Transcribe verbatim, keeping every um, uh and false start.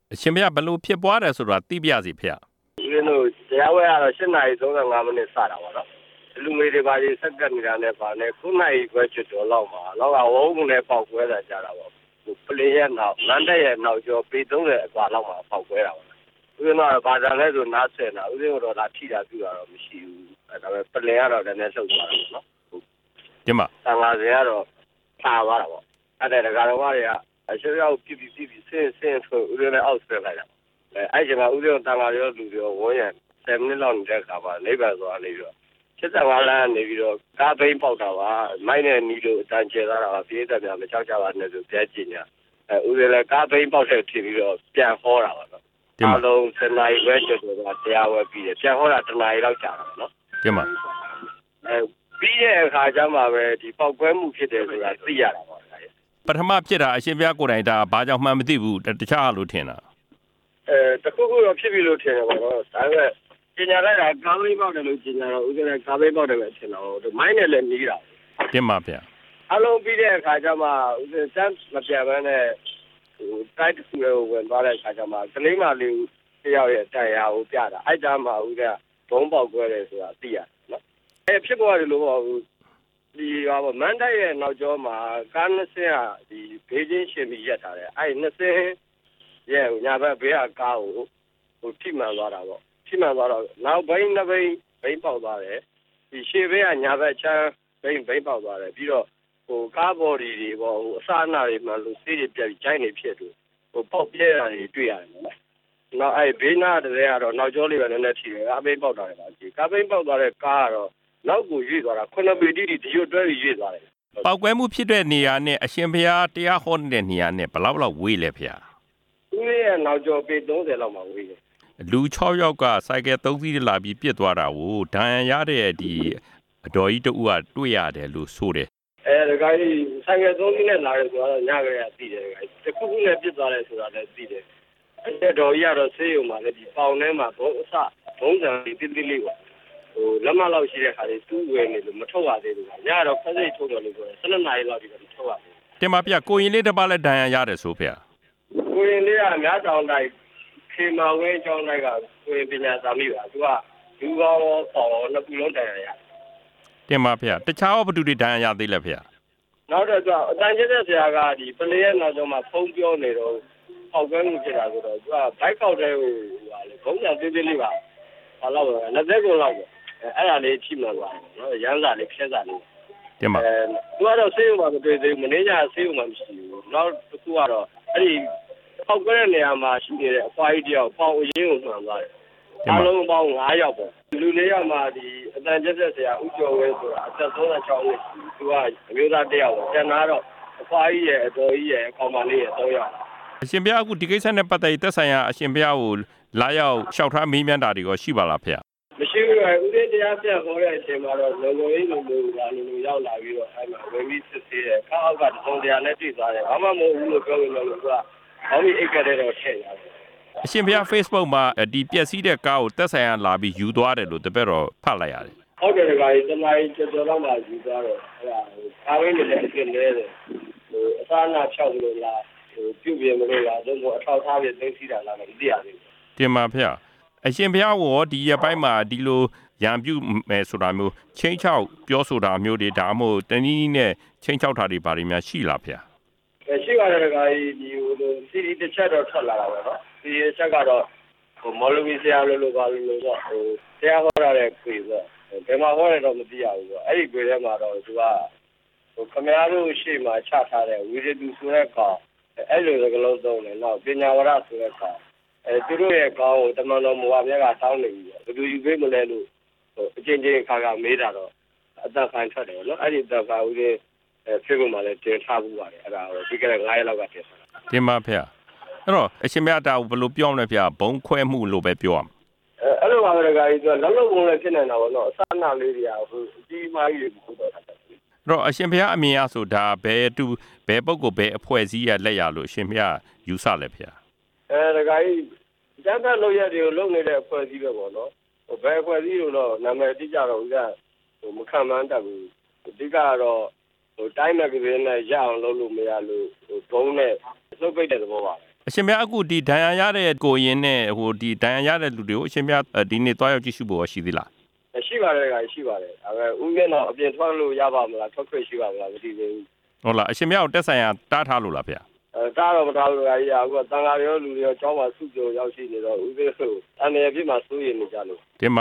အရှင်ဘုရားဘယ်လိုဖြစ်ပွားတယ်ဆိုတာသိပြစီဖေ။ဦးဇင်းတို့တရားဝဲရတော့၈နာရီ၃၅မိနစ်စတာပါနော်။လူငယ်တွေပါကြီးစက်ကပ်နေတာနဲ့ပါနဲ့ခုနိုင်ခွဲချွတ်တော်လောက်မှာလောကဝုန်းကလည်းပေါက်ကွဲတာကြတာပေါ့။ပလင်ရဲ့နောက်လမ်းတက်ရဲ့နောက်ကျော်ပေ၃၀အကွာလောက်မှာပေါက်ကွဲတာပါ။ဦးဇင်းတို့ကဘာသာလဲဆိုနားဆင်တာဦးဇင်းတို့တော့ထိတာပြတာတော့မရှိဘူး။အဲဒါပဲပလင်ကတော့လည်းနဲ့လှုပ်သွားတာပေါ့နော်။ဒီမှာသံဃာစဉ်ကတော့ပါသွားတာပေါ့။အဲ့ဒါဒကာတော်မတွေကအရှင်ရောက်ပြပြပြပြဆင်းဆင်းဆိုဦးဇင်းနဲ့အောက်ဆွဲလိုက်တာ။အဲအဲ့ချိန်မှာဦးဇင်းတန်ဃာရောလူရောဝန်းရံဆယ်မိနစ်လောက်နေတဲ့အခါမှာနိဗ္ဗာန်ဆိုတာနေပြီးတော့七十万人နေပြီးတော့ကားဘိန်းပေါက်တာပါမိုင်းနဲ့နီလို့အတန်ကျသွားတာပါပြေးသက်များမကြောက်ကြပါနဲ့ဆိုပြဲကြည့်ညာအဲဦးဇင်းလည်းကားဘိန်းပေါက်တဲ့ဖြစ်ပြီးတော့ပြန်ဟောတာပါတော့အားလုံးစနေဝဲကျွတ်တော့တရားဝဲပြီးတယ်ပြန်ဟောတာတနားရီလောက်ကြာတာနော်ဒီမှာအဲပြီးတဲ့အခါကျမှပဲဒီပေါက်ကွဲမှုဖြစ်တယ်ဆိုတာသိရတာပါပထမဖြစ်တာအရှင်ဘုရားကိုယ်တိုင်ဒါဘာကြောင့်မှမသိဘူးတခြားလို့ထင်တာအဲတခုခုတော့ဖြစ်ပြီလို့ထင်တယ်ပေါ့နော်ဒါပေမဲ့ကျင်ညာလိုက်တာကားဘိန်းပေါက်တယ်လို့ကျင်ညာတော့ဦးဇင်းလည်းကားဘိန်းပေါက်တယ်ပဲထင်တော့မိုင်းနဲ့လည်းနီးတာတင်ပါဗျာအလုံးပြီးတဲ့အခါကျမှဦးဇင်းစမ်းမပြတ်ဘဲနဲ့ဟိုတိုက်တစ်ခုကိုဝင်သွားတဲ့အခါကျမှကလေးမလေးတယောက်ရဲ့တရားကိုပြတာအဲ့ဒါမှဦးဇင်းကဘုံပေါက်ကွဲတယ်ဆိုတာသိရတယ်နော်အဲဖြစ်ပေါ်တယ်လို့ပေါ့ဒီဟာပေါ့မန်တိုက်ရဲ့နောက်ကျောမှာကားနှစ်စင်းဟာဒီဘေးချင်းရှင်ပြီးရက်ထားတယ်အဲ့နှစ်စင်းရဲ့ညာဘက်ဘေးကကားကိုဟိုထိမှန်သွားတာပေါ့ထိမှန်သွားတော့နောက်ဘိန်းနှစ်ဘိန်းဘိန်းပေါက်သွားတယ်ဒီရှေ့ဘေးကညာဘက်ချမ်းဘိန်းဘိန်းပေါက်သွားတယ်ပြီးတော့ဟိုကားဘော်ဒီတွေပေါ့ဟိုအစအနတွေမှလို့စေးတွေပြတ်ပြီးဂျိုင်းနေဖြစ်လို့ဟိုပေါက်ပြဲတာတွေတွေ့ရတယ်နော်နောက်အဲ့ဘေးနားတဲ့ကတော့နောက်ကျောလေးပဲနည်းနည်းထိတယ်ကားဘိန်းပေါက်သွားတယ်ပါဒီကားဘိန်းပေါက်သွားတဲ့ကားကတော့နောက်ကိုရွေ့သွားတာခုနှစ်ပေတိတိဒီရွတ်တွဲပြီးရွေ့သွားတယ်ပေါက်ကွဲမှုဖြစ်တဲ့နေရာနဲ့အရှင်ဘုရားတရားဟောတဲ့နေရာနဲ့ဘယ်လောက်လောက်ဝေးလဲဖေ။ဦးရဲ့နောက်ကျော်ပေ၃၀လောက်မှဝေးတယ်လူ၆ယောက်ကစိုက်ကယ်သုံးစီးလာပြီးပြစ်သွားတာကိုဒဏ်ရာရတဲ့ဒီအတော်ကြီးတူကတွေ့ရတယ်လို့ဆိုတယ်အဲဒါကကြီးစိုက်ကယ်သုံးစီးနဲ့လာတယ်ဆိုတော့ညကလေးကသိတယ်ကကြီးတစ်ခုခုနဲ့ပြစ်သွားတယ်ဆိုတာလည်းသိတယ်အဲ့တော်ကြီးကတော့ဆေးရုံမှာလည်းဒီပေါင်ထဲမှာဘုံအစဘုံစံလေးတိတိလေးပါဟိုလက်မလောက်ရှိတဲ့ခါလေးသူ့ဝယ်နေလို့မထုတ်ရသေးဘူးညတော့ဖက်စိတ်ထုတ်တယ်လို့ပြောတယ်၁၂နာရီလောက်ဒီတော့မထုတ်ရဘူးတင်ပါဗျကိုရင်လေးတစ်ပါးလည်းဒဏ်ရာရတယ်ဆိုဖေကိုရင်လေးကများတောင်တိုင်းခေမာဝင်းကျောင်းတိုက်ကကိုရင်ပညာသာမိပါသူကလူကောင်းပေါ်နှစ်ခုလုံးဒဏ်ရာရတင်ပါဗျတခြားဘသူတွေဒဏ်ရာရသေးလဲဖေနောက်တော့သူအတန်ကျတဲ့ဆရာကဒီပလေရဲ့နောက်ဆုံးမှာဖုံးပြောနေတော့ပေါက်ကွဲမှုဖြစ်တာဆိုတော့သူကဘိုက်ကောက်တဲ့ဟိုဟာလေဘုံညာသေးသေးလေးပါဘာလို့လဲလက်သက်ကုန်လောက်ပေါ့အဲ့ဒါလေးထိမှန်သွားတယ်နော်ရမ်းစာလေးဖြက်စာလေးတင်ပါအဲသူကတော့ဆေးရုံမှာမတွေ့သေးဘူးမင်းညာဆေးရုံမှာမရှိဘူးနောက်တစ်ခုကတော့အဲ့ဒီပေါက်ကွဲတဲ့နေရာမှာရှိနေတဲ့အဖွားကြီးတယောက်ပေါင်အရင်းကိုမှန်သွားတယ်အားလုံးပေါင်း၅ယောက်ပေါ့လူလေးယောက်မှာဒီအတန်ကျက်ဆရာဦးကျော်ဝဲဆိုတာအသက်၃၆နှစ်သူကအမျိုးသားတယောက်ပေါ့ကျန်တာတော့အဖွားကြီးရဲ့အတော်ကြီးရဲ့အကောင်မလေးရဲ့၃ယောက်အရှင်ဘုရားအခုဒီကိစ္စနဲ့ပတ်သက်သက်ဆိုင်ရာအရှင်ဘုရားကိုလာရောက်လျှောက်ထားမေးမြန်းတာတွေကရှိပါလားဖေမရှိဘူးလေဦးလေးတရားပြဟောတဲ့အချိန်မှာတော့လုံလုံလေးလုံလုံလာလုံလုံရောက်လာပြီးတော့အဲ့မှာဝင်းပြီးစစ်သေးတယ်ခါအောက်ကတုံးတရားနဲ့တွေ့သွားတယ်ဘာမှမဟုတ်ဘူးလို့ပြောလို့လည်းသူကဘာလို့အိတ်ကတဲ့တော့ထည့်ရတယ်အရှင်ဘုရား Facebook မှာဒီပျက်စီးတဲ့ကားကိုတက်ဆိုင်ရလာပြီးယူသွားတယ်လို့တပည့်တော်ဖတ်လိုက်ရတယ်ဟုတ်တယ်ကွာဒီတမိုင်းကျော်ကျော်တော့မှယူသွားတော့အဲ့ဒါကားဝင်းတွေလည်းအကျဉ်းလဲတယ်ဟိုအစားအနာဖြောက်လို့လားဟိုပြုတ်ပြမလို့လားတော့အထောက်ထားပြီးသိသိတာလားမသိရသေးဘူးတင်ပါဗျာအရှင်ဘုရားကဒီရပိုင်းမှာဒီလိုရံပြုမယ်ဆိုတာမျိုးချင်းချောက်ပြောဆိုတာမျိုးတွေဒါမှမဟုတ်တနည်းနဲ့ချင်းချောက်တာတွေဘာတွေများရှိလားဗျာရှိပါတယ်ကွာဒီဟိုစီဒီတစ်ချက်တော့ထွက်လာတာပဲနော်ဒီတစ်ချက်ကတော့ဟိုမော်လဝီဆရာလို့လို့ပါလို့လို့ဆိုဟိုဆရာဟောရတဲ့ခွေဆိုဘယ်မှာဟောရတော့မသိရဘူးပေါ့အဲ့ဒီခွေထဲမှာတော့သူကဟိုခမရတို့ရှေ့မှာချထားတဲ့ဝီရတူဆိုတဲ့ကောင်အဲ့လိုစကလုံးသုံးတယ်နောက်ပညာဝရဆိုတဲ့ကောင်အဲသူတို့ရဲ့ကောင်းကိုတမန်တော်မူပါမြတ်ကတောင်းနေပြီဘယ်သူယူပေးမလဲလို့ဟိုအချင်းချင်းခါခါမေးတာတော့အသက်ခိုင်းထွက်တယ်နော်အဲ့ဒီသက်ခါဦးလေးအဲဖေကုမှာလည်းတင်ထားဘူးပါတယ်အဲ့ဒါဟိုဒီကနေ့၅ရက်လောက်ကတင်ထားတာတင်ပါဖေအဲ့တော့အရှင်မြတ်တာကိုဘယ်လိုပြောမလဲဖေဘုံခွဲမှုလို့ပဲပြောရမှာအဲအဲ့လိုပါပဲကကြီးဆိုတော့လုံးလုံးပုံလည်းဖြစ်နေတာပေါ့နော်အစအနလေးတွေကဟိုအကြီးမားကြီးကိုတော့အဲ့တော့အရှင်ဘုရားအမြင်အဆိုဒါဘယ်တူဘယ်ပုဂ္ဂိုလ်ဘယ်အဖွဲ့အစည်းရလက်ရလို့အရှင်ဘုရားယူဆလဲဖေအဲဒါကကြီးကျန်းမာလို့ရတဲ့ကိုလုံနေတဲ့အဖွဲ့အစည်းပဲပေါ့နော်ဟိုဘယ်အဖွဲ့အစည်းလို့တော့နာမည်အတိအကျတော့ဦးကဟိုမခံမှန်းတတ်ဘူးအဓိကတော့ဟိုတိုင်းမဂ္ဂဇင်းနဲ့ရအောင်လုပ်လို့မရလို့ဟိုဘုံနဲ့လှုပ်ပိတ်တဲ့သဘောပါအအရှင်ဘုရားအခုဒီဒဏ်ရာရတဲ့ကိုရင်နဲ့ဟိုဒီဒဏ်ရာရတဲ့လူတွေကိုအရှင်ဘုရားဒီနေ့တွားရောက်ကြည့်ရှုဖို့ရှိသေးလားရှိပါတယ်ကရှိပါတယ်ဒါပေမဲ့ဥယျာဉ်တော့အပြင်ထွက်လို့ရပါမလားထွက်ခွင့်ရှိပါမလားမသိသေးဘူးဟုတ်လားအရှင်ဘုရားကိုတက်ဆိုင်ရာတားထားလို့လားဗျာအဲတားတော့မထားလို့ကကြီးအခုတန်ဃာရောလူတွေရောကျောင်းမှာစုကြုံရောက်ရှိနေတော့ဥပ္ပေဆိုအနေအပြစ်မှာစိုးရိမ်နေကြလို့ဒီ